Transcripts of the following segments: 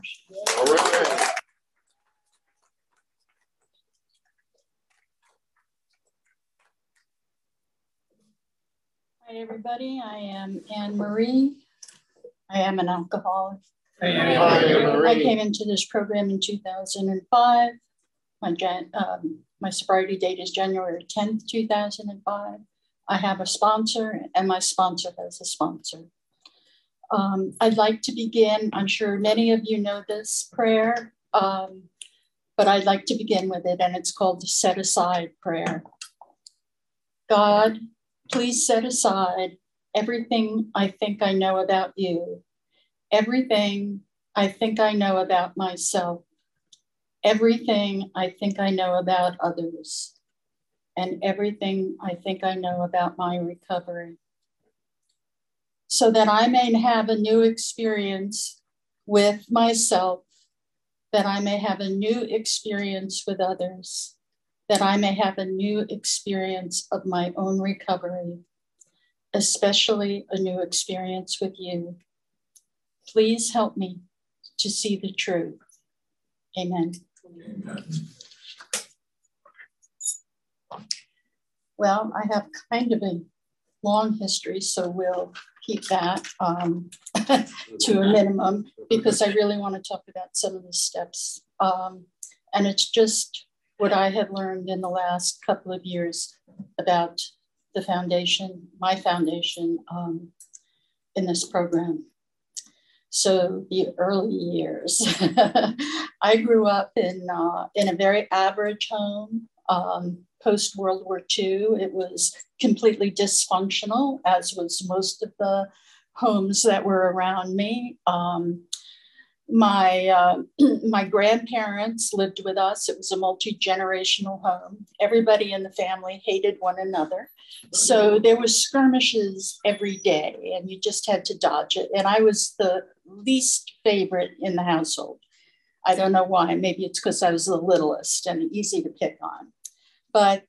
All right. Hi, everybody. I am Anne Marie. I am an alcoholic. Hi, Anne Marie. I came into this program in 2005. My sobriety date is January 10th, 2005. I have a sponsor, and my sponsor has a sponsor. I'd like to begin, I'm sure many of you know this prayer, but I'd like to begin with it, and it's called the Set Aside Prayer. God, please set aside everything I think I know about you, everything I think I know about myself, everything I think I know about others, and everything I think I know about my recovery, so that I may have a new experience with myself, that I may have a new experience with others, that I may have a new experience of my own recovery, especially a new experience with you. Please help me to see the truth. Amen. Amen. Well, I have kind of a long history, so we'll keep that to a minimum, because I really want to talk about some of the steps. And it's just what I have learned in the last couple of years about the foundation, my foundation in this program. So the early years, I grew up in a very average home. Post-World War II, it was completely dysfunctional, as was most of the homes that were around me. My grandparents lived with us. It was a multi-generational home. Everybody in the family hated one another. So there were skirmishes every day, and you just had to dodge it. And I was the least favorite in the household. I don't know why. Maybe it's because I was the littlest and easy to pick on. But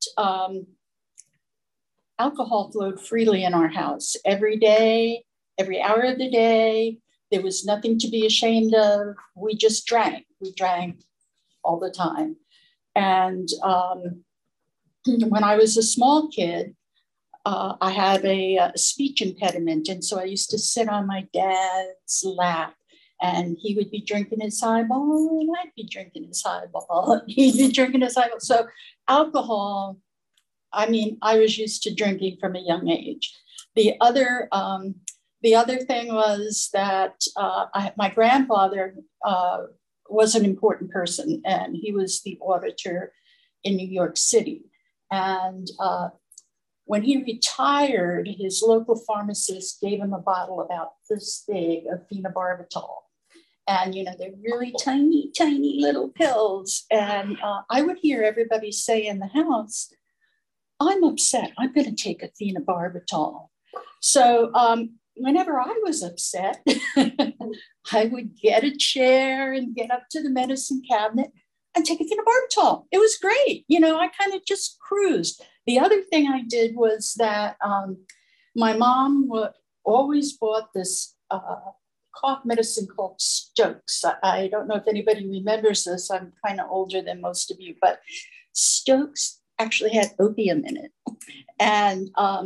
alcohol flowed freely in our house every day, every hour of the day. There was nothing to be ashamed of. We just drank. We drank all the time. And when I was a small kid, I had a speech impediment. And so I used to sit on my dad's lap, and he would be drinking his highball, and I'd be drinking his highball, and he'd be drinking his highball. So alcohol, I mean, I was used to drinking from a young age. The other thing was that my grandfather was an important person, and he was the auditor in New York City. And when he retired, his local pharmacist gave him a bottle about this big of phenobarbital. And, you know, they're really tiny, tiny little pills. And I would hear everybody say in the house, I'm upset. I'm going to take a phenobarbital. So whenever I was upset, I would get a chair and get up to the medicine cabinet and take a phenobarbital. It was great. You know, I kind of just cruised. The other thing I did was that my mom always bought this cough medicine called Stokes. I don't know if anybody remembers this. I'm kind of older than most of you, but Stokes actually had opium in it. And,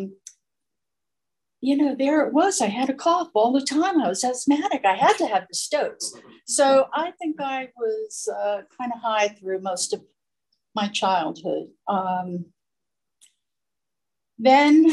you know, there it was. I had a cough all the time. I was asthmatic. I had to have the Stokes. So I think I was kind of high through most of my childhood. Then,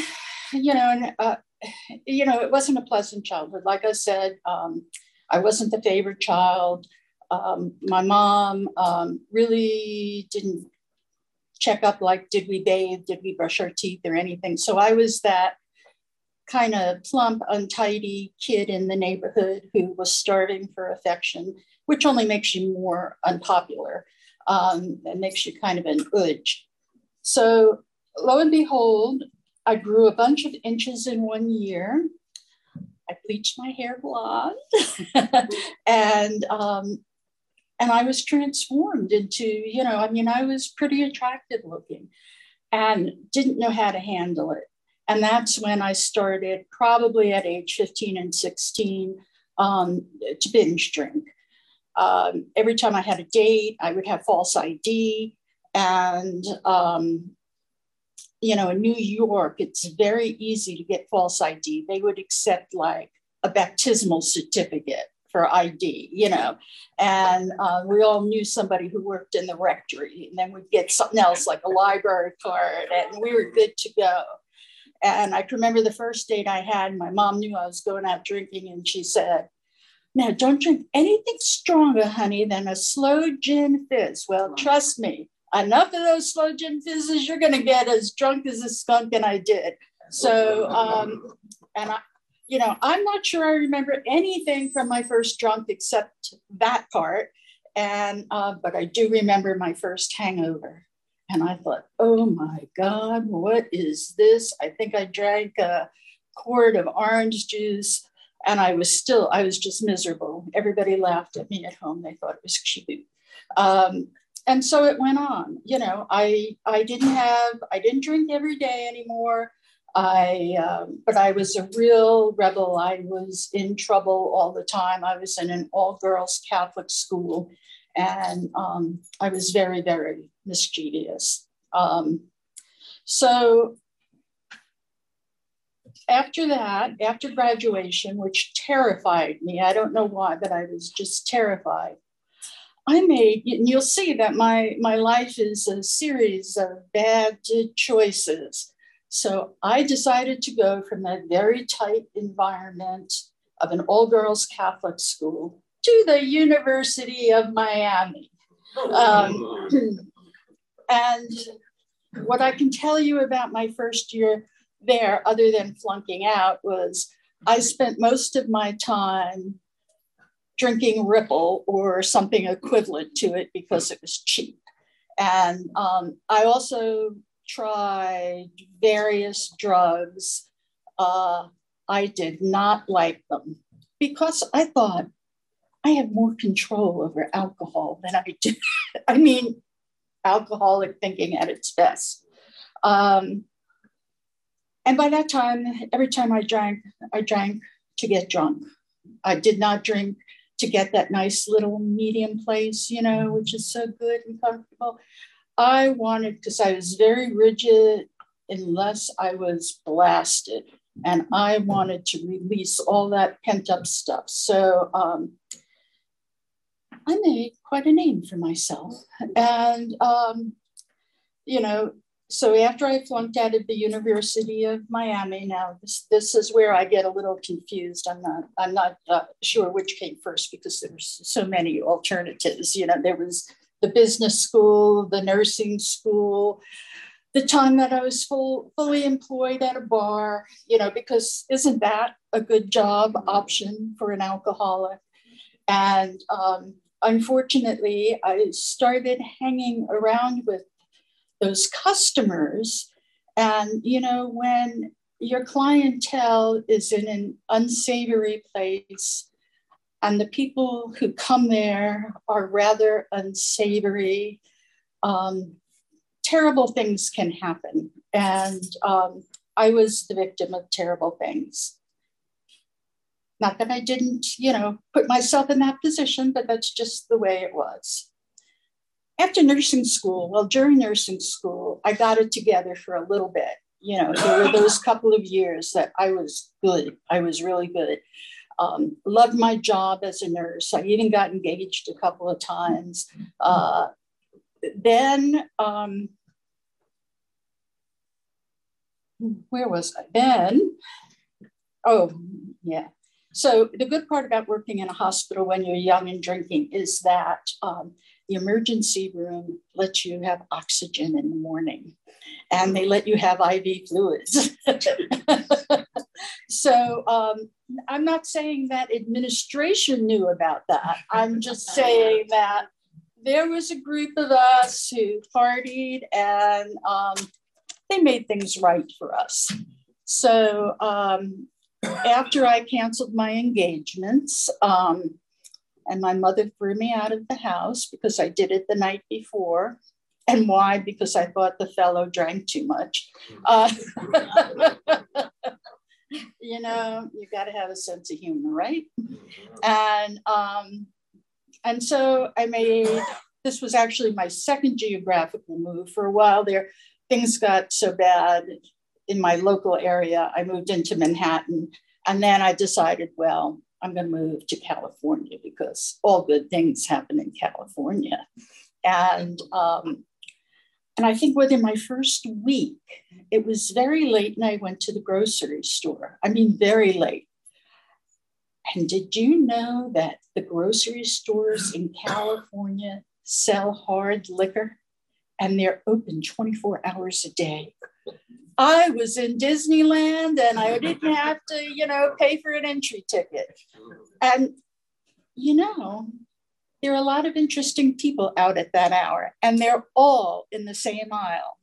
it wasn't a pleasant childhood. Like I said, I wasn't the favorite child. My mom really didn't check up, like, did we bathe? Did we brush our teeth or anything? So I was that kind of plump, untidy kid in the neighborhood who was starving for affection, which only makes you more unpopular. It makes you kind of an udge. So lo and behold, I grew a bunch of inches in 1 year. I bleached my hair blonde, and I was transformed into, I was pretty attractive looking and didn't know how to handle it. And that's when I started, probably at age 15 and 16, to binge drink. Every time I had a date, I would have false ID. And, you know, in New York, it's very easy to get false ID. They would accept like a baptismal certificate for ID, you know, and we all knew somebody who worked in the rectory, and then we'd get something else like a library card, and we were good to go. And I can remember the first date I had, my mom knew I was going out drinking, and she said, "Now, don't drink anything stronger, honey, than a slow gin fizz." Well, trust me, enough of those slow gin fizzes, you're going to get as drunk as a skunk, and I did. So, and I, you know, I'm not sure I remember anything from my first drunk except that part. And, but I do remember my first hangover. And I thought, oh my God, what is this? I think I drank a quart of orange juice, and I was just miserable. Everybody laughed at me at home. They thought it was cute. And so it went on. You know, I didn't drink every day anymore. But I was a real rebel. I was in trouble all the time. I was in an all-girls Catholic school, and I was very, very mischievous. So after that, after graduation, which terrified me, I don't know why, but I was just terrified. And you'll see that my life is a series of bad choices. So I decided to go from that very tight environment of an all-girls Catholic school to the University of Miami. And what I can tell you about my first year there, other than flunking out, was I spent most of my time drinking Ripple or something equivalent to it because it was cheap. And I also tried various drugs. I did not like them because I thought I had more control over alcohol than I did. I mean, alcoholic thinking at its best. And by that time, every time I drank to get drunk. I did not drink to get that nice little medium place, you know, which is so good and comfortable. I wanted, because I was very rigid unless I was blasted, and I wanted to release all that pent up stuff. So I made quite a name for myself. And, you know, so after I flunked out of the University of Miami, now this is where I get a little confused. I'm not sure which came first because there's so many alternatives. You know, there was the business school, the nursing school, the time that I was fully employed at a bar, you know, because isn't that a good job option for an alcoholic? And unfortunately, I started hanging around with those customers. And, you know, when your clientele is in an unsavory place and the people who come there are rather unsavory, terrible things can happen. And I was the victim of terrible things. Not that I didn't, you know, put myself in that position, but that's just the way it was. After nursing school, well, during nursing school, I got it together for a little bit. You know, there were those couple of years that I was good. I was really good. Loved my job as a nurse. I even got engaged a couple of times. Then, where was I then? Oh, yeah. So the good part about working in a hospital when you're young and drinking is that the emergency room lets you have oxygen in the morning, and they let you have IV fluids. So I'm not saying that administration knew about that. I'm just saying that there was a group of us who partied, and they made things right for us. So after I canceled my engagements, and my mother threw me out of the house because I did it the night before. And why? Because I thought the fellow drank too much. You know, you got to have a sense of humor, right? And And so this was actually my second geographical move. For a while there, things got so bad in my local area, I moved into Manhattan. And then I decided, well, I'm going to move to California because all good things happen in California. And I think within my first week, it was very late and I went to the grocery store. I mean, very late. And did you know that the grocery stores in California sell hard liquor and they're open 24 hours a day? I was in Disneyland and I didn't have to, pay for an entry ticket. And, there are a lot of interesting people out at that hour and they're all in the same aisle,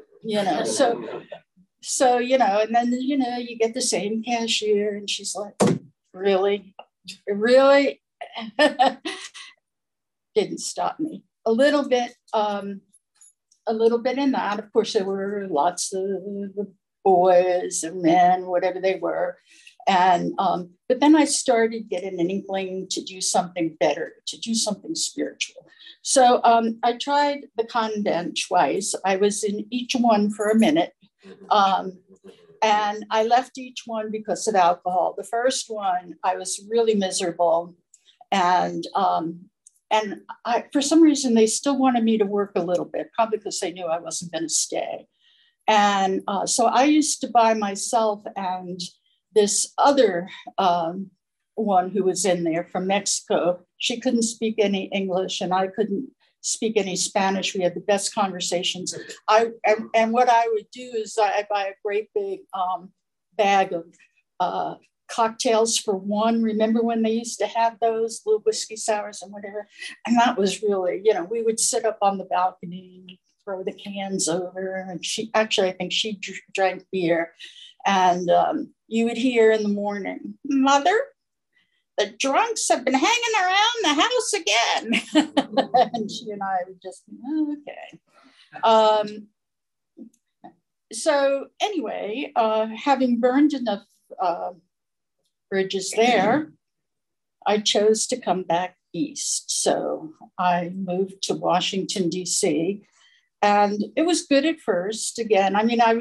So, and then, you get the same cashier and she's like, really? Didn't stop me. A little bit in that. Of course, there were lots of boys and men, whatever they were. And, but then I started getting an inkling to do something better, to do something spiritual. So I tried the convent twice. I was in each one for a minute. And I left each one because of alcohol. The first one, I was really miserable. And for some reason, they still wanted me to work a little bit, probably because they knew I wasn't going to stay. And so I used to buy myself and this other one who was in there from Mexico. She couldn't speak any English and I couldn't speak any Spanish. We had the best conversations. And what I would do is I buy a great big bag of cocktails for one. Remember when they used to have those little whiskey sours and whatever? And that was really, we would sit up on the balcony and throw the cans over. And I think she drank beer. And you would hear in the morning, "Mother, the drunks have been hanging around the house again." And she and I would just, okay. So anyway, having burned enough bridges there, I chose to come back east. So I moved to Washington, D.C. And it was good at first. Again,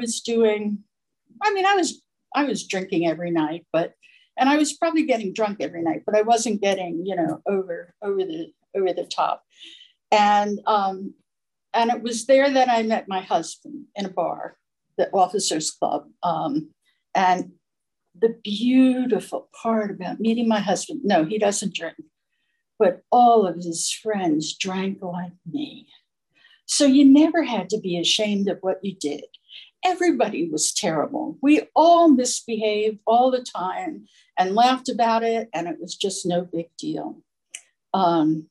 I was drinking every night, and I was probably getting drunk every night, but I wasn't getting, over the top. And it was there that I met my husband in a bar, the Officers Club. And the beautiful part about meeting my husband, no, he doesn't drink, but all of his friends drank like me. So you never had to be ashamed of what you did. Everybody was terrible. We all misbehaved all the time and laughed about it, and it was just no big deal. But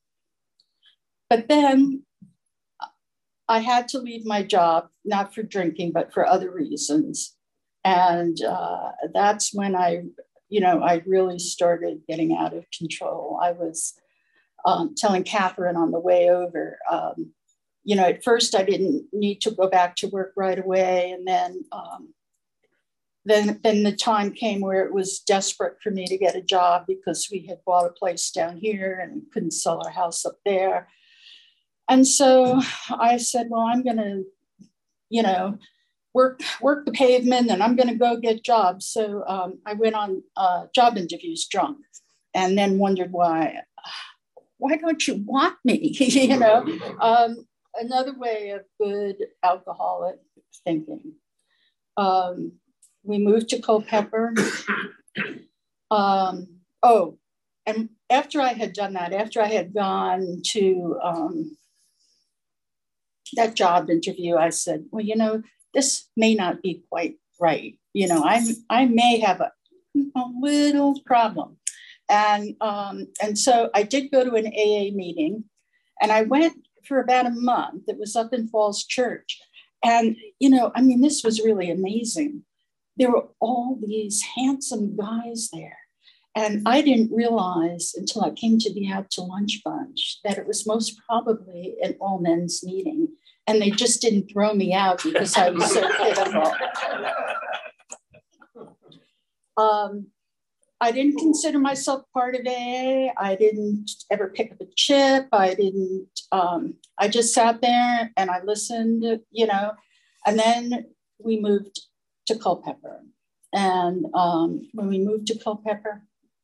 then I had to leave my job, not for drinking, but for other reasons. And that's when I really started getting out of control. I was telling Catherine on the way over, at first I didn't need to go back to work right away. And then the time came where it was desperate for me to get a job because we had bought a place down here and couldn't sell our house up there. And so I said, well, I'm going to, work the pavement and I'm going to go get jobs. So I went on job interviews drunk and then wondered why don't you want me? Another way of good alcoholic thinking. We moved to Culpeper. And after I had done that, after I had gone to that job interview, I said, well, this may not be quite right. I may have a little problem. And so I did go to an AA meeting and I went for about a month. It was up in Falls Church. And, this was really amazing. There were all these handsome guys there. And I didn't realize until I came to the Out to Lunch bunch that it was most probably an all men's meeting. And they just didn't throw me out because I was so pitiful. I didn't consider myself part of AA. I didn't ever pick up a chip. I just sat there and I listened, and then we moved to Culpeper. And when we moved to Culpeper,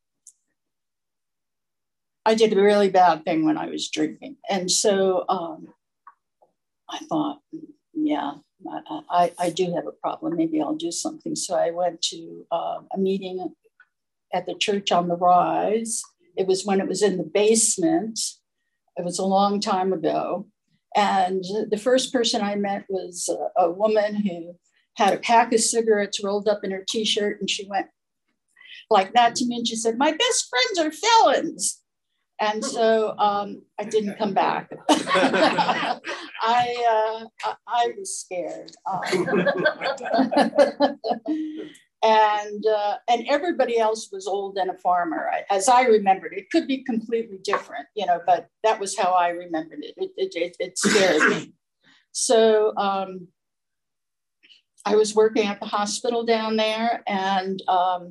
I did a really bad thing when I was drinking. And so I thought, yeah, I do have a problem. Maybe I'll do something. So I went to a meeting at the Church on the Rise. It was when it was in the basement. It was a long time ago. And the first person I met was a woman who had a pack of cigarettes rolled up in her t-shirt. And she went like that to me. And she said, "My best friends are felons." And so I didn't come back. I was scared. And everybody else was old and a farmer, as I remembered. It could be completely different, but that was how I remembered it. It scared me. So I was working at the hospital down there, and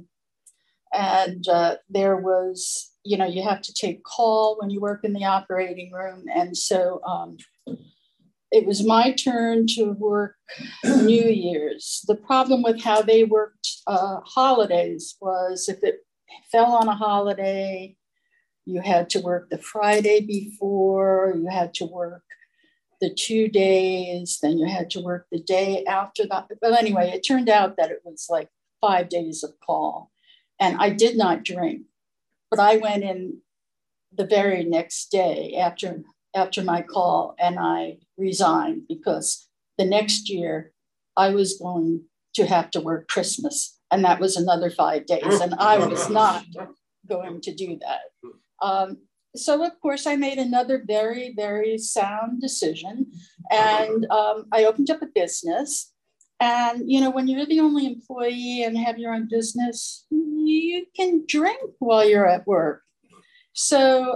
there was, you have to take call when you work in the operating room. And so it was my turn to work New Year's. The problem with how they worked holidays was if it fell on a holiday, you had to work the Friday before, you had to work the 2 days, then you had to work the day after that. But anyway, it turned out that it was like 5 days of call. And I did not drink, but I went in the very next day after my call, and I resigned because the next year I was going to have to work Christmas, and that was another 5 days, and I was not going to do that. So of course I made another very, very sound decision, and I opened up a business. And, when you're the only employee and have your own business, you can drink while you're at work. So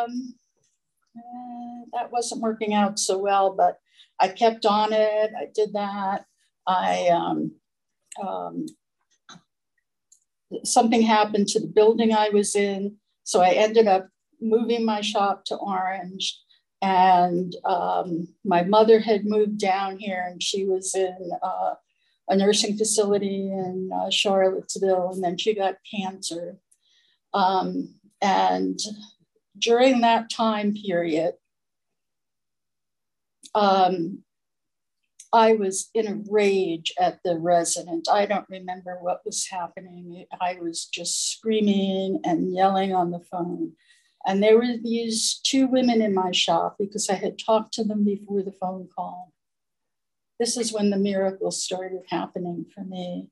that wasn't working out so well, but I kept on it. I did that. Something happened to the building I was in. So I ended up moving my shop to Orange. And my mother had moved down here, and she was in a nursing facility in Charlottesville, and then she got cancer. And during that time period, I was in a rage at the resident. I don't remember what was happening. I was just screaming and yelling on the phone. And there were these 2 women in my shop because I had talked to them before the phone call. This is when the miracles started happening for me.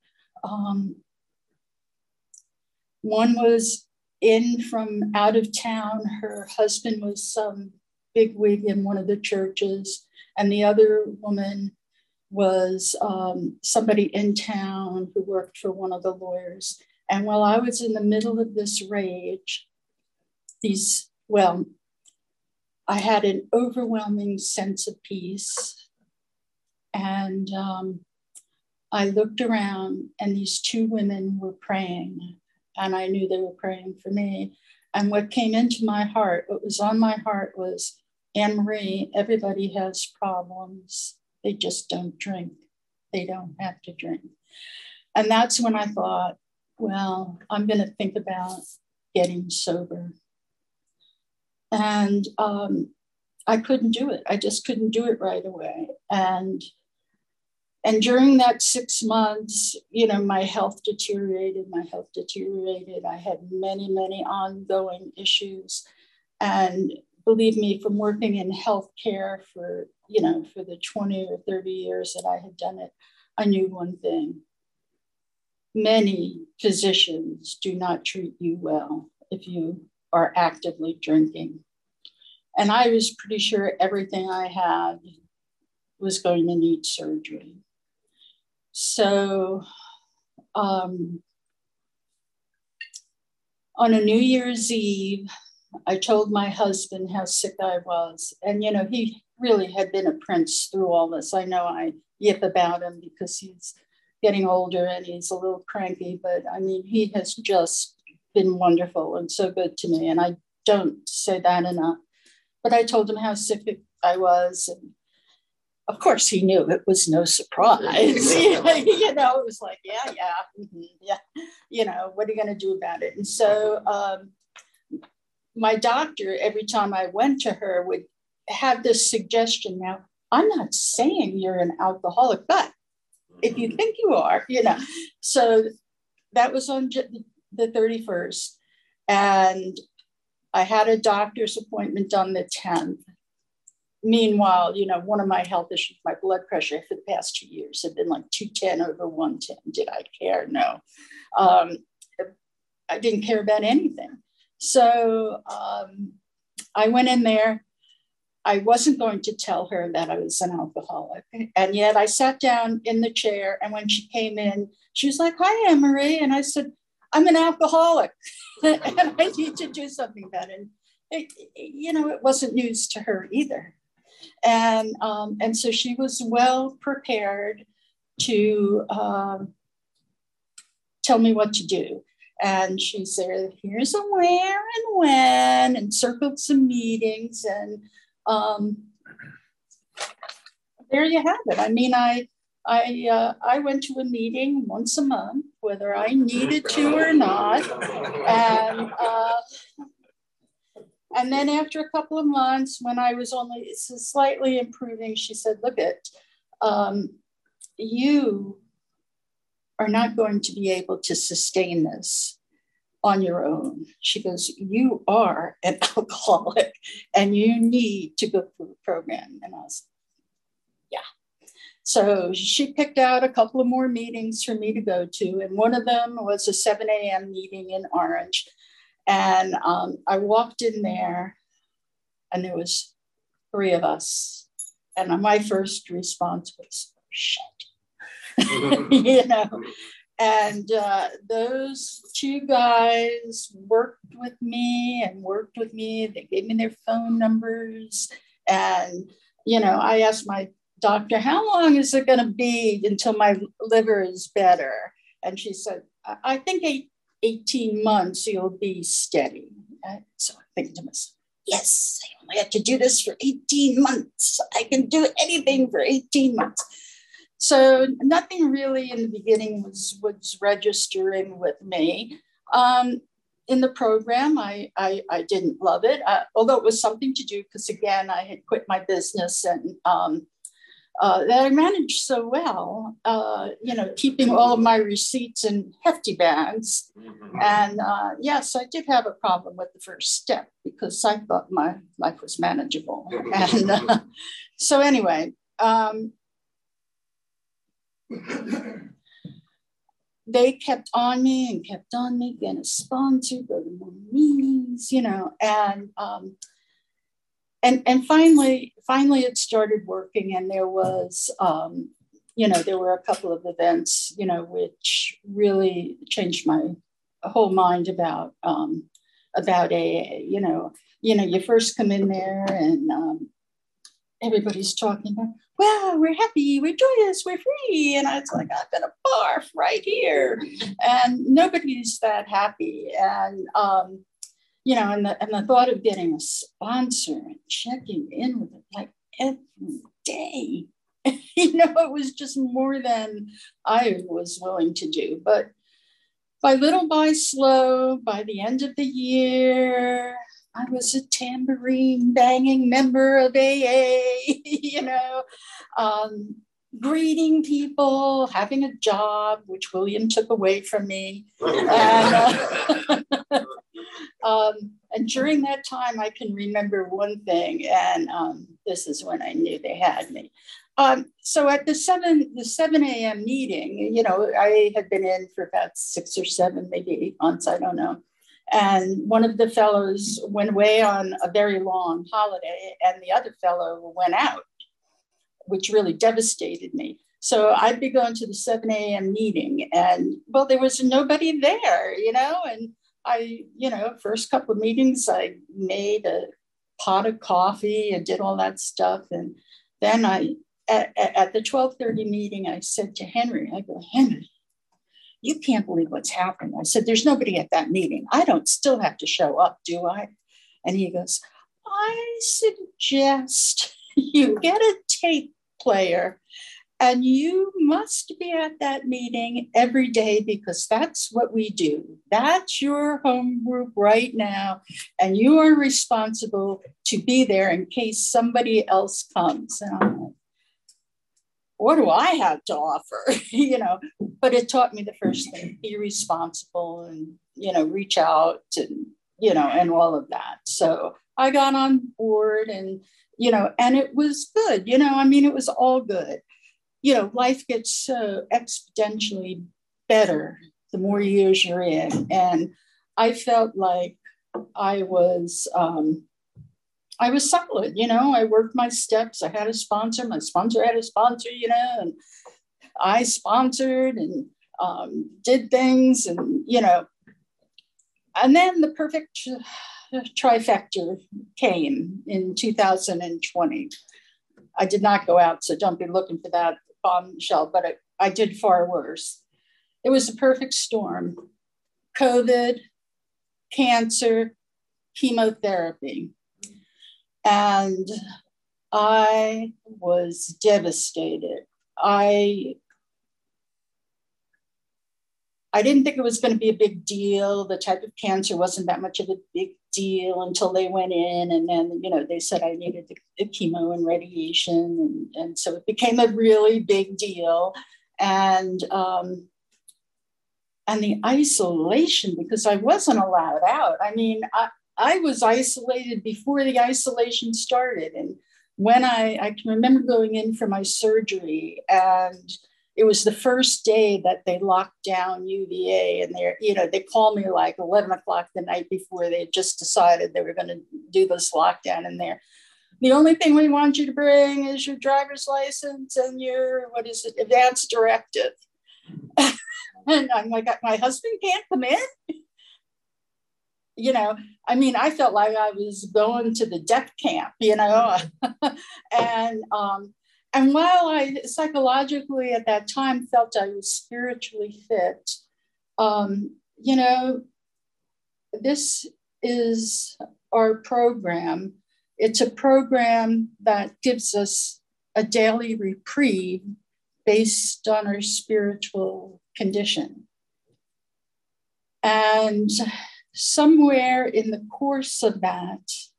One was in from out of town. Her husband was some bigwig in one of the churches. And the other woman was somebody in town who worked for one of the lawyers. And while I was in the middle of this rage, I had an overwhelming sense of peace. And I looked around, and these 2 women were praying, and I knew they were praying for me. And what came into my heart, what was on my heart was, Anne-Marie, everybody has problems. They just don't drink. They don't have to drink. And that's when I thought, well, I'm going to think about getting sober. And I couldn't do it. I just couldn't do it right away. And during that 6 months, my health deteriorated. I had many, many ongoing issues. And believe me, from working in healthcare for the 20 or 30 years that I had done it, I knew one thing. Many physicians do not treat you well if you are actively drinking. And I was pretty sure everything I had was going to need surgery. So on a New Year's Eve, I told my husband how sick I was. And, he really had been a prince through all this. I know I yip about him because he's getting older and he's a little cranky, but I mean, he has just been wonderful and so good to me. And I don't say that enough. But I told him how sick I was. And of course, he knew it was no surprise. You know, it was like, yeah. What are you going to do about it? And so my doctor, every time I went to her, would have this suggestion. Now, I'm not saying you're an alcoholic, but if you think you are, So that was on the 31st. And I had a doctor's appointment on the 10th. Meanwhile, one of my health issues, my blood pressure for the past 2 years had been like 210 over 110. Did I care? No. I didn't care about anything. So I went in there. I wasn't going to tell her that I was an alcoholic. And yet I sat down in the chair. And when she came in, she was like, "Hi, Anne-Marie." And I said, "I'm an alcoholic and I need to do something about it." It wasn't news to her either. And so she was well prepared to tell me what to do. And she said, "Here's a where and when," and circled some meetings. And there you have it. I mean, I went to a meeting once a month, whether I needed to or not. And then after a couple of months, when I was only slightly improving, she said, "Look, you are not going to be able to sustain this on your own." She goes, "You are an alcoholic and you need to go through the program." And I was, yeah. So she picked out a couple of more meetings for me to go to. And one of them was a 7 a.m. meeting in Orange. And I walked in there and there was 3 of us. And my first response was, "Shit." And those 2 guys worked with me. They gave me their phone numbers. And, I asked my doctor, "How long is it going to be until my liver is better?" And she said, "I think 18 months you'll be steady." So I'm thinking to myself, yes, I only have to do this for 18 months. I can do anything for 18 months. So nothing really in the beginning was registering with me. In the program, I didn't love it, although it was something to do because, again, I had quit my business and that I managed so well, keeping all of my receipts in hefty bags. And yes, I did have a problem with the first step because I thought my life was manageable. And so anyway, they kept on me, getting a sponsor, go to more meetings, and finally it started working. And there was, there were a couple of events, which really changed my whole mind about AA. You first come in there and everybody's talking about, "Well, we're happy, we're joyous, we're free." And I was like, "I'm gonna barf right here." And nobody's that happy. And and the thought of getting a sponsor and checking in with it like every day, it was just more than I was willing to do. But by little by slow, by the end of the year, I was a tambourine banging member of AA, greeting people, having a job, which William took away from me. And during that time, I can remember one thing, and this is when I knew they had me. So at the 7 a.m. meeting, I had been in for about 6 or 7, maybe 8 months, I don't know. And one of the fellows went away on a very long holiday, and the other fellow went out, which really devastated me. So I'd be going to the 7 a.m. meeting, and well, there was nobody there, and I, first couple of meetings, I made a pot of coffee and did all that stuff. And then at the 12:30 meeting, I said to Henry, I go, "Henry, you can't believe what's happened. I said, there's nobody at that meeting. I don't still have to show up, do I? And he goes, I suggest you get a tape player and you must be at that meeting every day because that's what we do. That's your home group right now. And you are responsible to be there in case somebody else comes. And I'm like, what do I have to offer? But it taught me the first thing, be responsible and, reach out and, and all of that. So I got on board and, and it was good. It was all good. Life gets so exponentially better the more years you're in. And I felt like I was solid, I worked my steps. I had a sponsor, my sponsor had a sponsor, and I sponsored and did things and, and then the perfect trifecta came in 2020. I did not go out, so don't be looking for that bombshell, but I did far worse. It was a perfect storm. COVID, cancer, chemotherapy. And I was devastated. I didn't think it was going to be a big deal. The type of cancer wasn't that much of a big deal until they went in. And then, they said I needed the chemo and radiation. And so it became a really big deal. And the isolation, because I wasn't allowed out. I was isolated before the isolation started. And when I can remember going in for my surgery, and it was the first day that they locked down UVA, and they called me like 11 o'clock the night before. They had just decided they were going to do this lockdown in there. The only thing we want you to bring is your driver's license and your, advance directive. And I'm like, my husband can't come in. I felt like I was going to the death camp, and while I psychologically at that time felt I was spiritually fit, this is our program. It's a program that gives us a daily reprieve based on our spiritual condition. And somewhere in the course of that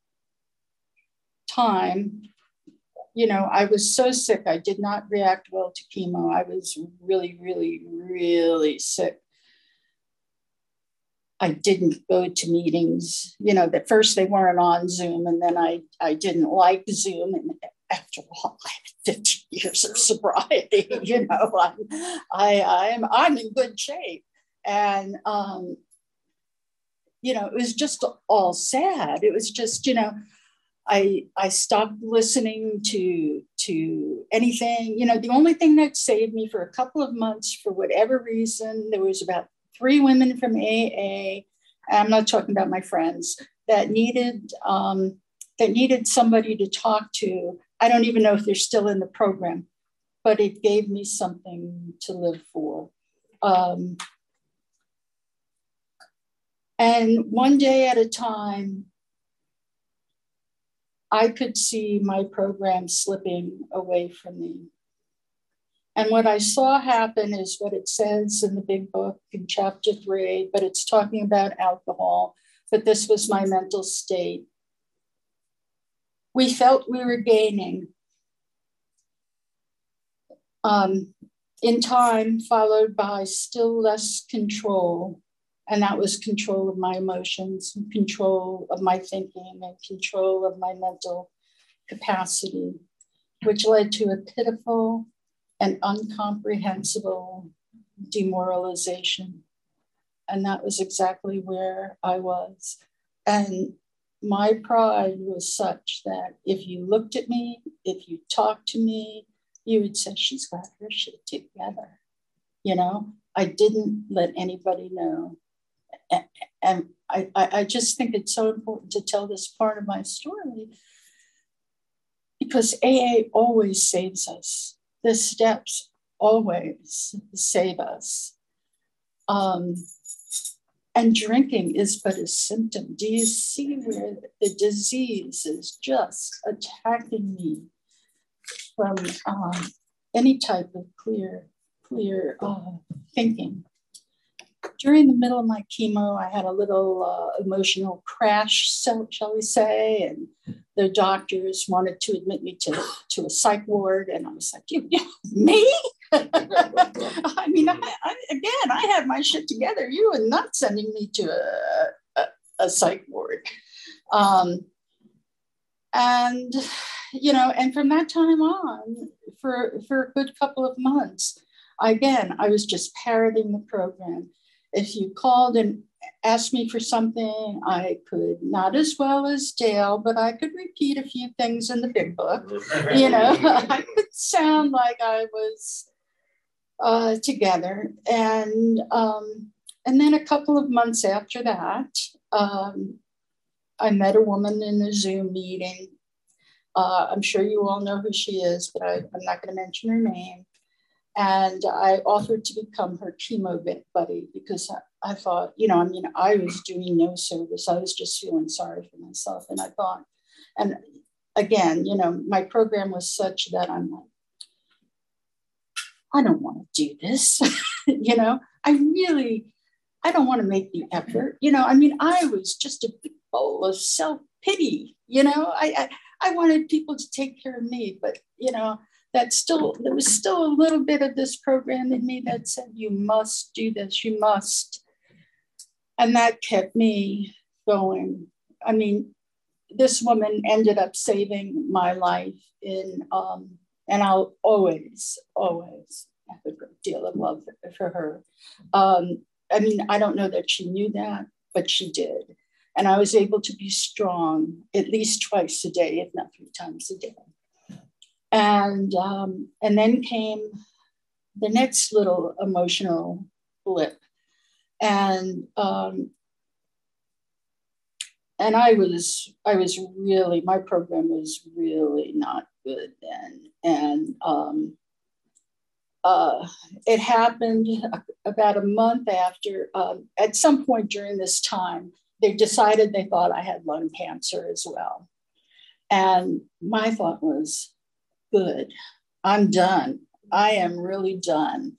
time, I was so sick. I did not react well to chemo. I was really, really, really sick. I didn't go to meetings, at first they weren't on Zoom, and then I didn't like Zoom. And after all, I had 15 years of sobriety, I'm in good shape. And, it was just all sad. It was just, I stopped listening to anything. The only thing that saved me for a couple of months, for whatever reason, there was about 3 women from AA. I'm not talking about my friends that needed somebody to talk to. I don't even know if they're still in the program, but it gave me something to live for. And one day at a time, I could see my program slipping away from me. And what I saw happen is what it says in the big book in chapter 3, but it's talking about alcohol, but this was my mental state. We felt we were gaining in time, followed by still less control. And that was control of my emotions, control of my thinking, and control of my mental capacity, which led to a pitiful and incomprehensible demoralization. And that was exactly where I was. And my pride was such that if you looked at me, if you talked to me, you would say, she's got her shit together. I didn't let anybody know. And I just think it's so important to tell this part of my story, because AA always saves us. The steps always save us. And drinking is but a symptom. Do you see where the disease is just attacking me from any type of clear thinking? During the middle of my chemo, I had a little emotional crash, shall we say, and the doctors wanted to admit me to a psych ward, and I was like, me? I mean, I had my shit together. You are not sending me to a psych ward. And, and from that time on, for a good couple of months, I was just parroting the program. If you called and asked me for something, I could, not as well as Dale, but I could repeat a few things in the big book. I could sound like I was together. And then a couple of months after that, I met a woman in a Zoom meeting. I'm sure you all know who she is, but I'm not going to mention her name. And I offered to become her chemo buddy because I thought, I was doing no service. I was just feeling sorry for myself. And I thought, and again, my program was such that I'm like, I don't want to do this. I don't want to make the effort. I was just a big bowl of self-pity. I wanted people to take care of me, but, there was still a little bit of this program in me that said, you must do this, you must. And that kept me going. I mean, this woman ended up saving my life and I'll always have a great deal of love for her. I don't know that she knew that, but she did. And I was able to be strong at least twice a day, if not 3 times a day. And then came the next little emotional blip. And I was really, my program was really not good then. And it happened about a month after, at some point during this time, they thought I had lung cancer as well. And my thought was, good, I'm done. I am really done.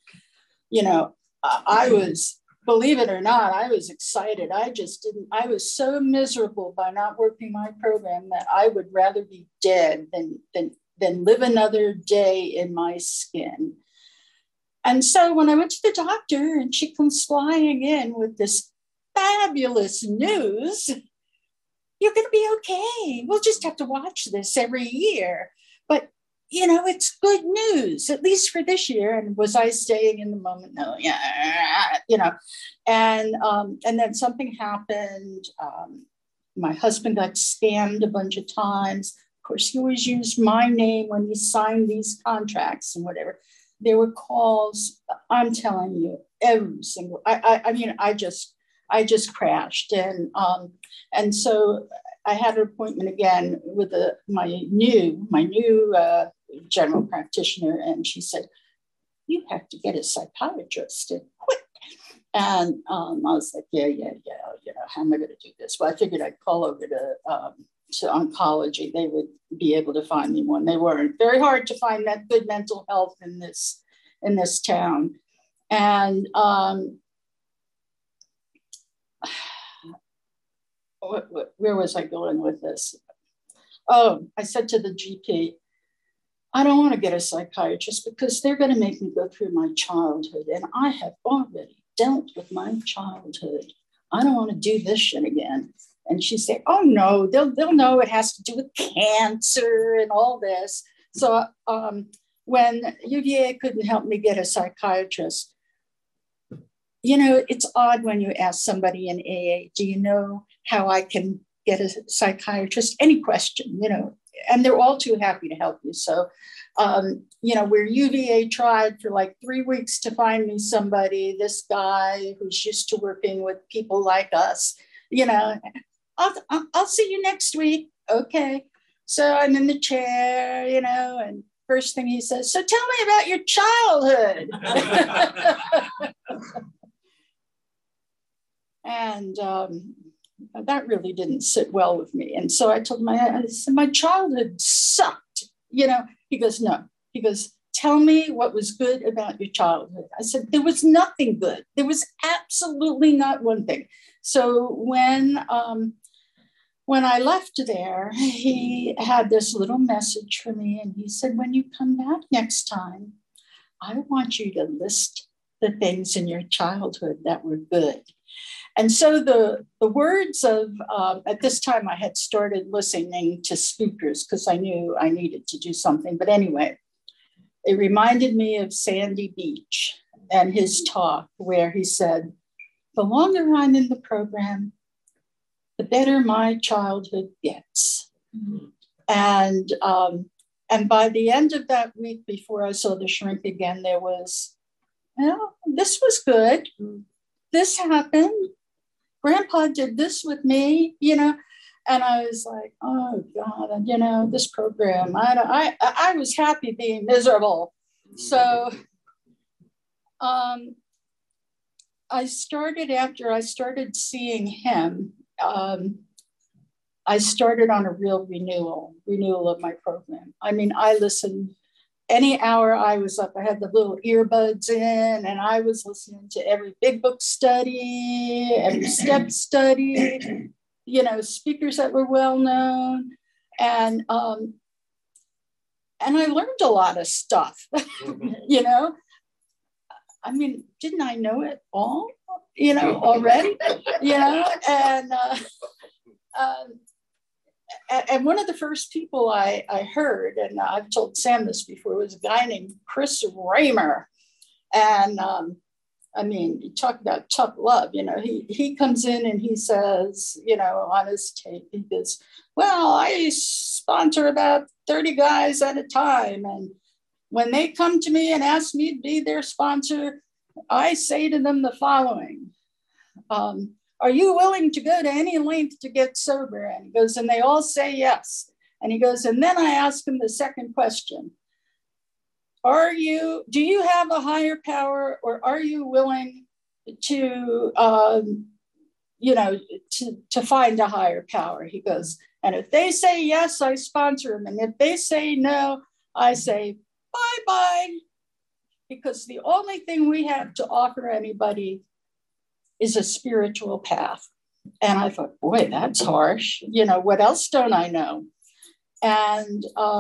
I was, believe it or not, I was excited. I was so miserable by not working my program that I would rather be dead than live another day in my skin. And so when I went to the doctor and she comes flying in with this fabulous news, you're going to be okay. We'll just have to watch this every year. But it's good news, at least for this year. And was I staying in the moment? No, yeah, And then something happened. My husband got scammed a bunch of times. Of course, he always used my name when he signed these contracts and whatever. There were calls. I'm telling you, every single. I just crashed, and so I had an appointment again with my new general practitioner, and she said, "You have to get a psychiatrist and quick." And I was like, yeah. How am I going to do this? Well, I figured I'd call over to oncology. They would be able to find me one. They weren't. Very hard to find that good mental health in this town, and where was I going with this? Oh, I said to the GP, I don't want to get a psychiatrist because they're going to make me go through my childhood. And I have already dealt with my childhood. I don't want to do this shit again. And she said, oh no, they'll know it has to do with cancer and all this. So when UVA couldn't help me get a psychiatrist, it's odd when you ask somebody in AA, do you know how I can get a psychiatrist? Any question, and they're all too happy to help you. So, where UVA tried for like 3 weeks to find me somebody, this guy who's used to working with people like us, I'll see you next week. Okay. So I'm in the chair, and first thing he says, so tell me about your childhood. And that really didn't sit well with me. And so I told him, I said, my childhood sucked. He goes, no. He goes, tell me what was good about your childhood. I said, there was nothing good. There was absolutely not one thing. So when I left there, he had this little message for me. And he said, when you come back next time, I want you to list the things in your childhood that were good. And so the words of, at this time I had started listening to speakers because I knew I needed to do something. But anyway, it reminded me of Sandy Beach and his talk where he said, the longer I'm in the program, the better my childhood gets. Mm-hmm. And by the end of that week before I saw the shrink again, there was, this was good. This happened. Grandpa did this with me, and I was like, oh God, this program, I was happy being miserable. So after I started seeing him, I started on a real renewal of my program. I mean, I listened any hour I was up, I had the little earbuds in and I was listening to every big book study, every step study, speakers that were well known. And I learned a lot of stuff, I mean, didn't I know it all, already, and one of the first people I heard, and I've told Sam this before, was a guy named Chris Raymer. And I mean, you talk about tough love, he comes in and he says, on his tape, he goes, well, I sponsor about 30 guys at a time. And when they come to me and ask me to be their sponsor, I say to them the following. Are you willing to go to any length to get sober? And he goes, and they all say yes. And he goes, and then I ask him the second question. Do you have a higher power, or are you willing to, to find a higher power? He goes, and if they say yes, I sponsor them. And if they say no, I say, bye-bye. Because the only thing we have to offer anybody is a spiritual path. And I thought, boy, that's harsh. What else don't I know? And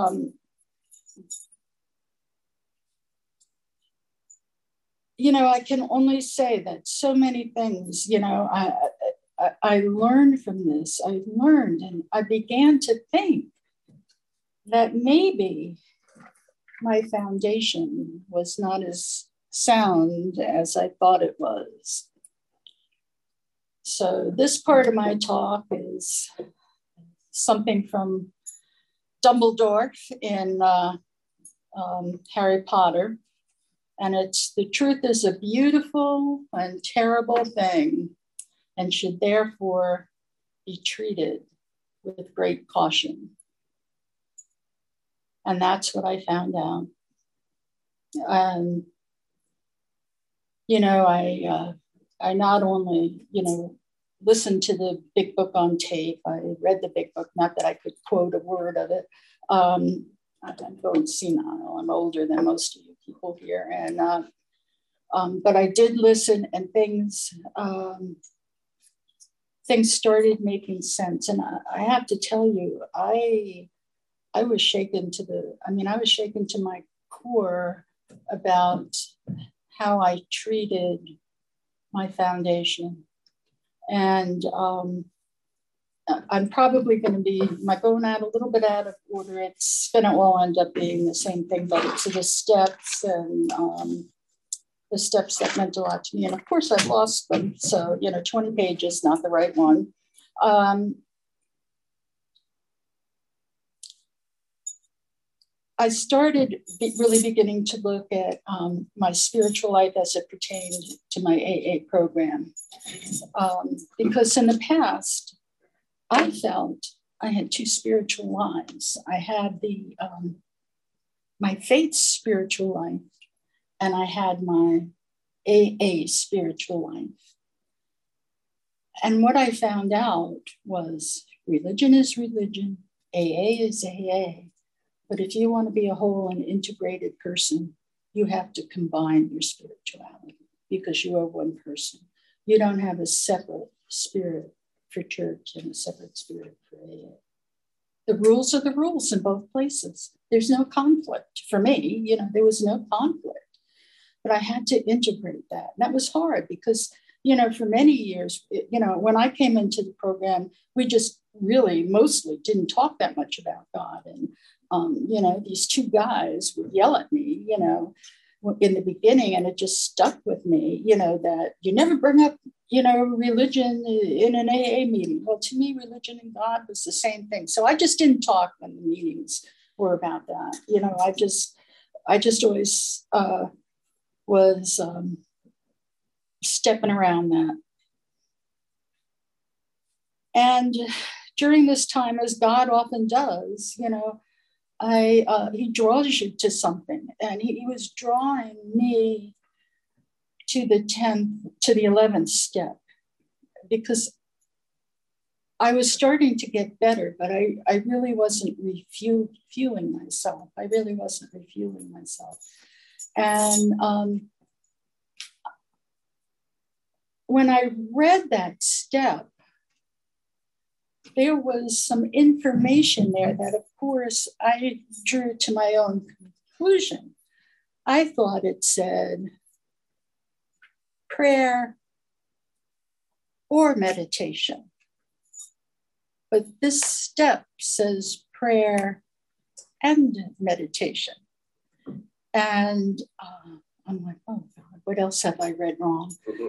I can only say that so many things, I learned from this. I learned, and I began to think that maybe my foundation was not as sound as I thought it was. So this part of my talk is something from Dumbledore in Harry Potter. And it's, the truth is a beautiful and terrible thing and should therefore be treated with great caution. And that's what I found out. And, I not only, listened to the big book on tape, I read the big book, not that I could quote a word of it. I'm going senile, I'm older than most of you people here. And, but I did listen, and things started making sense. And I have to tell you, I was shaken to my core about how I treated my foundation. And I'm probably going to be, going out a little bit out of order. It's going to all end up being the same thing, but it's the steps and the steps that meant a lot to me. And of course I lost them. So, 20 pages, not the right one. I started really beginning to look at my spiritual life as it pertained to my AA program. Because in the past, I felt I had two spiritual lives. I had my faith spiritual life, and I had my AA spiritual life. And what I found out was religion is religion, AA is AA. But if you want to be a whole and integrated person, you have to combine your spirituality because you are one person. You don't have a separate spirit for church and a separate spirit for AA. The rules are the rules in both places. There's no conflict for me. There was no conflict. But I had to integrate that. That was hard because, for many years, when I came into the program, we just really mostly didn't talk that much about God. And, these two guys would yell at me, in the beginning, and it just stuck with me, that you never bring up, religion in an AA meeting. Well, to me, religion and God was the same thing. So I just didn't talk when the meetings were about that. I just always was stepping around that. And during this time, as God often does, he draws you to something, and he was drawing me to the 11th step, because I was starting to get better, but I really wasn't refueling myself. And when I read that step, there was some information there that, of course, I drew to my own conclusion. I thought it said prayer or meditation. But this step says prayer and meditation. And I'm like, oh God, what else have I read wrong?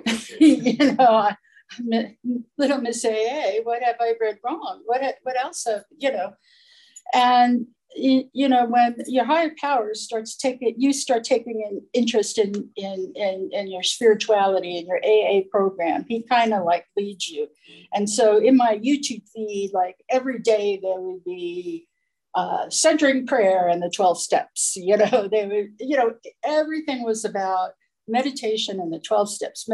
Little Miss AA, what have I read wrong? What else have, And, when your higher power you start taking an interest in your spirituality and your AA program, he kind of like leads you. And so in my YouTube feed, like every day there would be centering prayer and the 12 steps, they would, everything was about meditation and the 12 steps,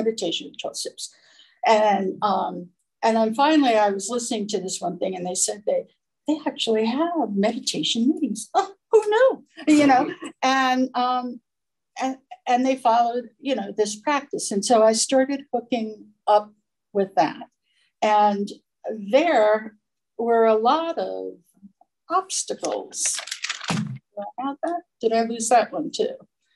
And then finally I was listening to this one thing, and they said they actually have meditation meetings. Oh, who knew? And they followed, this practice. And so I started hooking up with that. And there were a lot of obstacles. Did I lose that one too?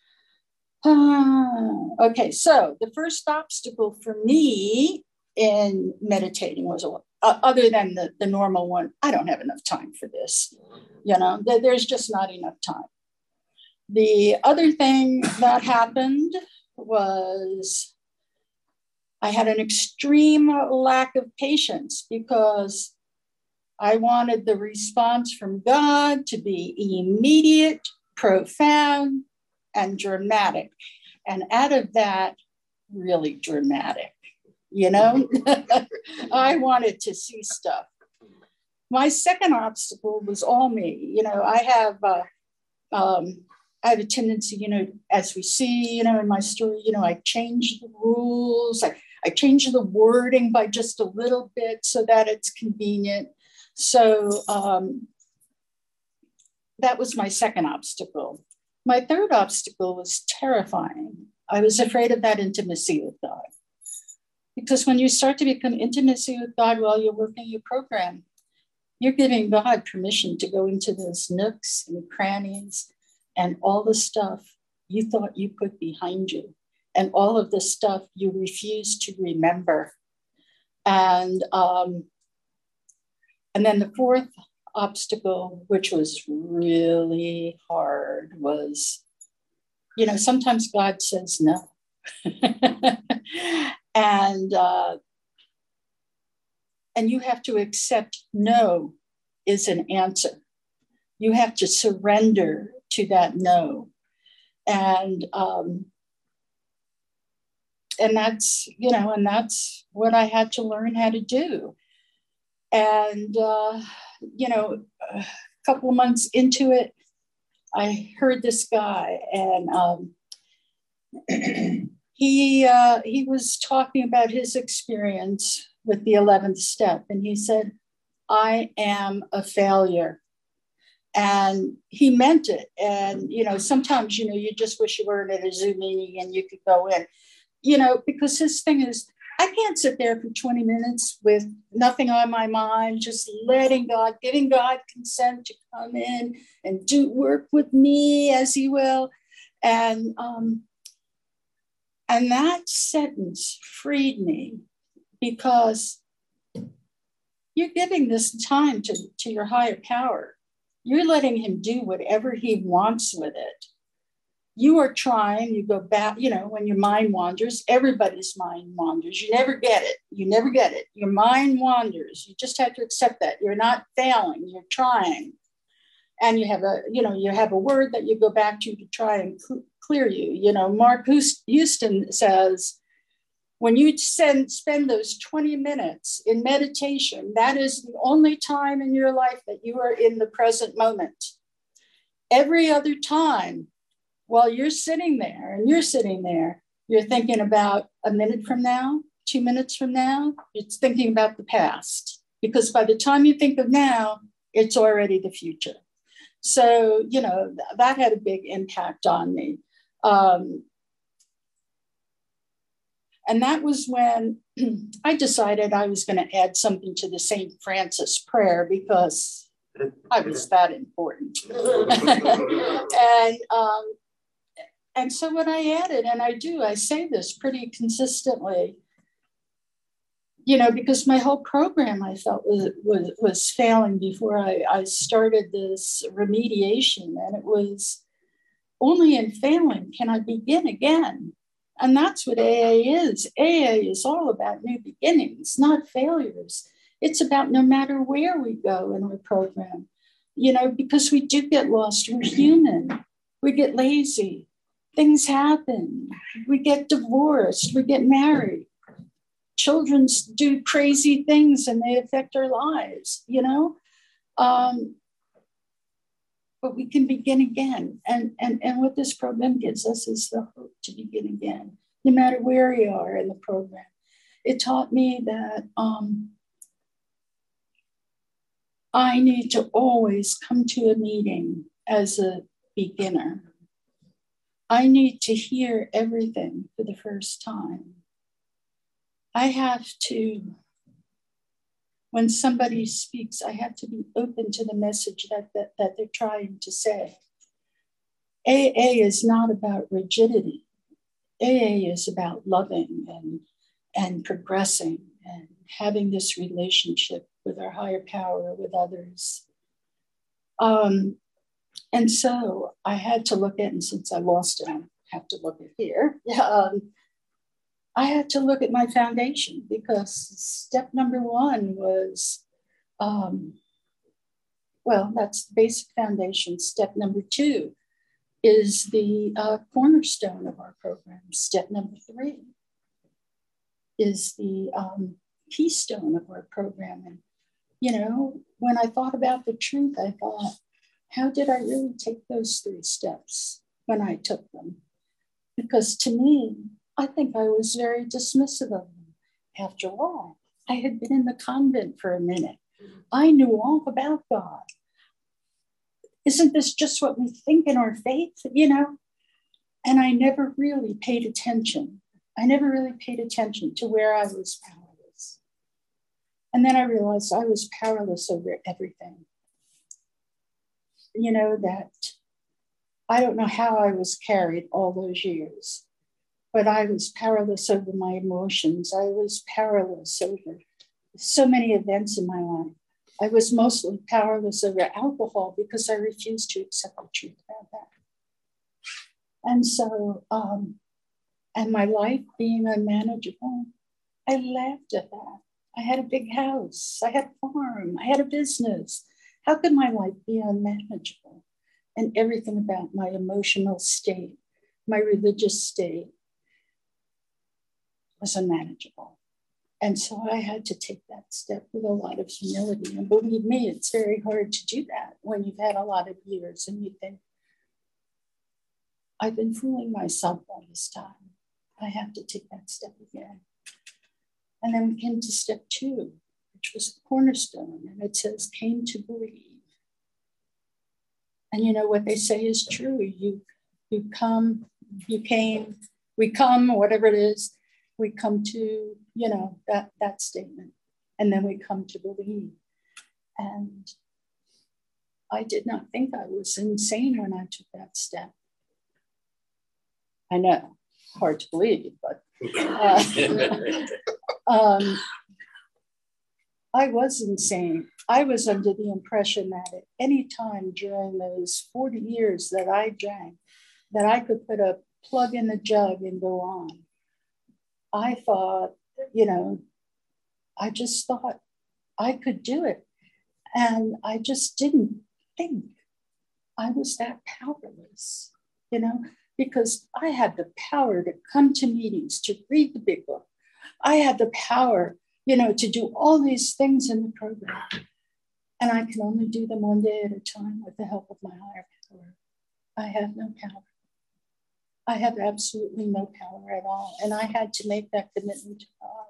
Okay, so the first obstacle for me in meditating was, other than the normal one, I don't have enough time for this. There's just not enough time. The other thing that happened was I had an extreme lack of patience, because I wanted the response from God to be immediate, profound, and dramatic. And out of that, really dramatic, I wanted to see stuff. My second obstacle was all me. I have a tendency, as we see, in my story, I change the rules. I change the wording by just a little bit so that it's convenient. So that was my second obstacle. My third obstacle was terrifying. I was afraid of that intimacy with God. Because when you start to become intimacy with God while you're working your program, you're giving God permission to go into those nooks and crannies and all the stuff you thought you put behind you, and all of the stuff you refuse to remember. And then the fourth obstacle, which was really hard, was, sometimes God says no. And you have to accept no is an answer. You have to surrender to that no. And that's, and that's what I had to learn how to do. And, a couple of months into it, I heard this guy, and he was talking about his experience with the 11th step. And he said, I am a failure. And he meant it. And, sometimes, you just wish you weren't at a Zoom meeting and you could go in, because his thing is, I can't sit there for 20 minutes with nothing on my mind, just letting God, giving God consent to come in and do work with me as he will. And that sentence freed me, because you're giving this time to your higher power. You're letting him do whatever he wants with it. You are trying, you go back, when your mind wanders, everybody's mind wanders. You never get it. Your mind wanders. You just have to accept that. You're not failing, you're trying. And you have a word that you go back to try and clear you. Mark Houston says, when you spend those 20 minutes in meditation, that is the only time in your life that you are in the present moment. Every other time, while you're sitting there, you're thinking about a minute from now, 2 minutes from now, it's thinking about the past. Because by the time you think of now, it's already the future. So, that had a big impact on me. And that was when I decided I was going to add something to the St. Francis prayer, because I was that important. And so what I added, and I say this pretty consistently, because my whole program I felt was failing before I started this remediation. And it was only in failing can I begin again. And that's what AA is. AA is all about new beginnings, not failures. It's about no matter where we go in our program, because we do get lost. We're human. We get lazy. Things happen. We get divorced. We get married. Children do crazy things and they affect our lives, but we can begin again. And what this program gives us is the hope to begin again, no matter where you are in the program. It taught me that I need to always come to a meeting as a beginner. I need to hear everything for the first time. I have to, when somebody speaks, I have to be open to the message that they're trying to say. AA is not about rigidity. AA is about loving and progressing and having this relationship with our higher power, with others. And so I had to look at, and since I lost it, I have to look at here. I had to look at my foundation, because step number one was, that's the basic foundation. Step number two is the cornerstone of our program. Step number three is the keystone of our program. And, when I thought about the truth, I thought, how did I really take those 3 steps when I took them? Because to me, I think I was very dismissive of them. After all, I had been in the convent for a minute. I knew all about God. Isn't this just what we think in our faith, And I never really paid attention. To where I was powerless. And then I realized I was powerless over everything. That I don't know how I was carried all those years, but I was powerless over my emotions. I was powerless over so many events in my life. I was mostly powerless over alcohol because I refused to accept the truth about that. And so, and my life being unmanageable, I laughed at that. I had a big house, I had a farm, I had a business. How could my life be unmanageable? And everything about my emotional state, my religious state was unmanageable. And so I had to take that step with a lot of humility. And believe me, it's very hard to do that when you've had a lot of years and you think, I've been fooling myself all this time. I have to take that step again. And then we came to step 2, which was the cornerstone. And it says, came to believe. And you know what they say is true. You come, you came, we come, whatever it is, we come to, you know, that statement. And then we come to believe. And I did not think I was insane when I took that step. I know, hard to believe, but I was insane. I was under the impression that at any time during those 40 years that I drank, that I could put a plug in the jug and go on. I thought, you know, I just thought I could do it. And I just didn't think I was that powerless, you know, because I had the power to come to meetings, to read the big book. I had the power, you know, to do all these things in the program. And I can only do them one day at a time with the help of my higher power. I have no power. I have absolutely no power at all. And I had to make that commitment to God,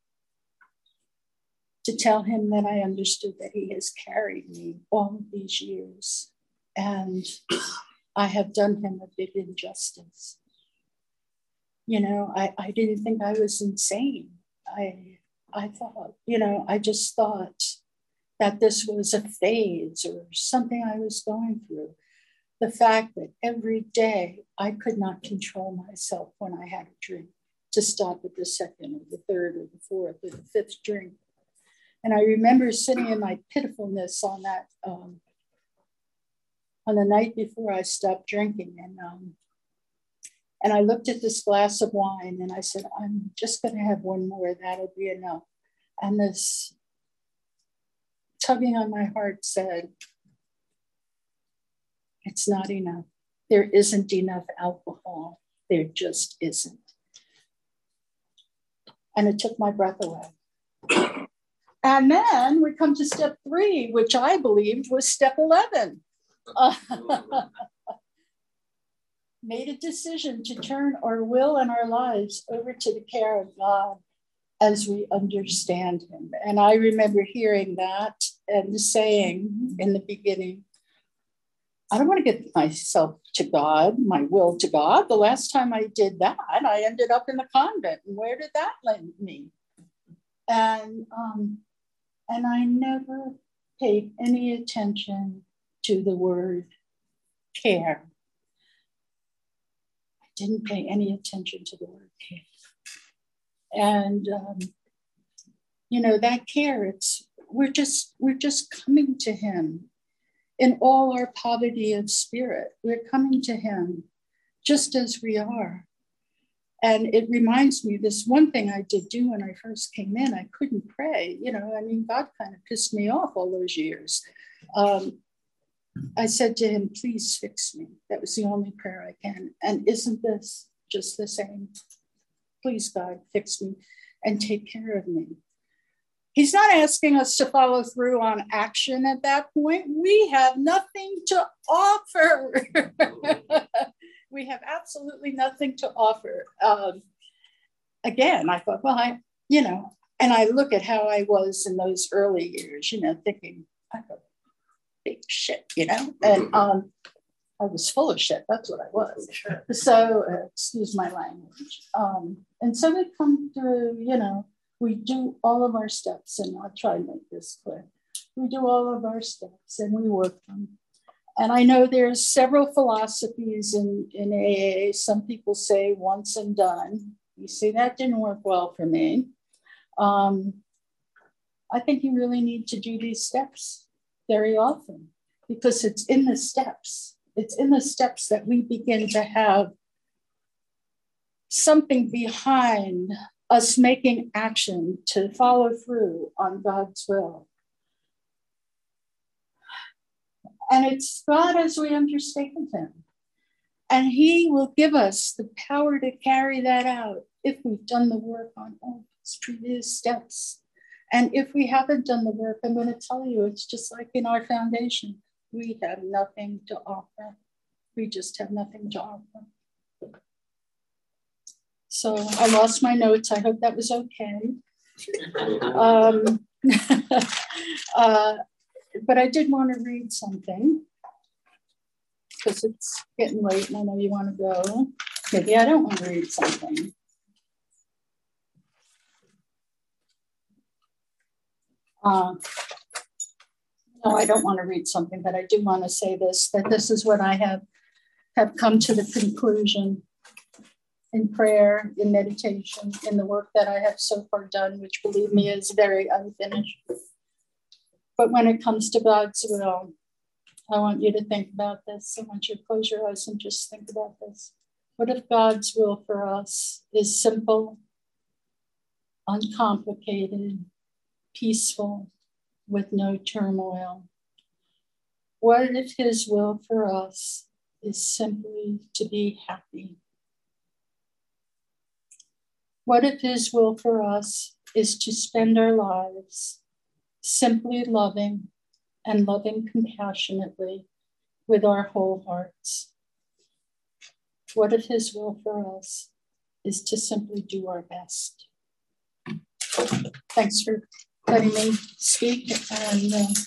to tell him that I understood that he has carried me all of these years. And I have done him a big injustice. You know, I didn't think I was insane. I thought, you know, I just thought that this was a phase or something I was going through. The fact that every day I could not control myself when I had a drink, to stop at the second or the third or the fourth or the fifth drink. And I remember sitting in my pitifulness on that, on the night before I stopped drinking. And I looked at this glass of wine and I said, I'm just going to have one more. That'll be enough. And this tugging on my heart said, it's not enough. There isn't enough alcohol. There just isn't. And it took my breath away. And then we come to step 3, which I believed was step 11. Made a decision to turn our will and our lives over to the care of God as we understand him. And I remember hearing that and saying in the beginning, I don't want to get myself to God, my will to God. The last time I did that, I ended up in the convent. And where did that land me? And I never paid any attention to the word care. I didn't pay any attention to the word care. And, you know, that care, we're just coming to him in all our poverty of spirit. We're coming to him just as we are. And it reminds me, this one thing I did do when I first came in, I couldn't pray. You know, I mean, God kind of pissed me off all those years. I said to him, please fix me. That was the only prayer I can. And isn't this just the same? Please, God, fix me and take care of me. He's not asking us to follow through on action at that point. We have nothing to offer. We have absolutely nothing to offer. Again, I thought, well, you know, and I look at how I was in those early years, you know, thinking, I thought, big shit, you know, and I was full of shit. That's what I was. So, excuse my language. And so we come through, you know, we do all of our steps, and I'll try and make this clear. We do all of our steps and we work them. And I know there's several philosophies in AA. Some people say once and done. You see, that didn't work well for me. I think you really need to do these steps very often, because it's in the steps. It's in the steps that we begin to have something behind us making action to follow through on God's will. And it's God as we understand him. And he will give us the power to carry that out if we've done the work on all these previous steps. And if we haven't done the work, I'm going to tell you, it's just like in our foundation. We have nothing to offer. We just have nothing to offer. So I lost my notes. I hope that was okay. But I did want to read something because it's getting late and I know you want to go. Maybe I don't want to read something. No, I don't want to read something, but I do want to say this, that this is what I have come to the conclusion in prayer, in meditation, in the work that I have so far done, which believe me is very unfinished. But when it comes to God's will, I want you to think about this. I want you to close your eyes and just think about this. What if God's will for us is simple, uncomplicated, peaceful, with no turmoil? What if his will for us is simply to be happy? What if his will for us is to spend our lives simply loving and loving compassionately with our whole hearts? What if his will for us is to simply do our best? Thanks for letting me speak, and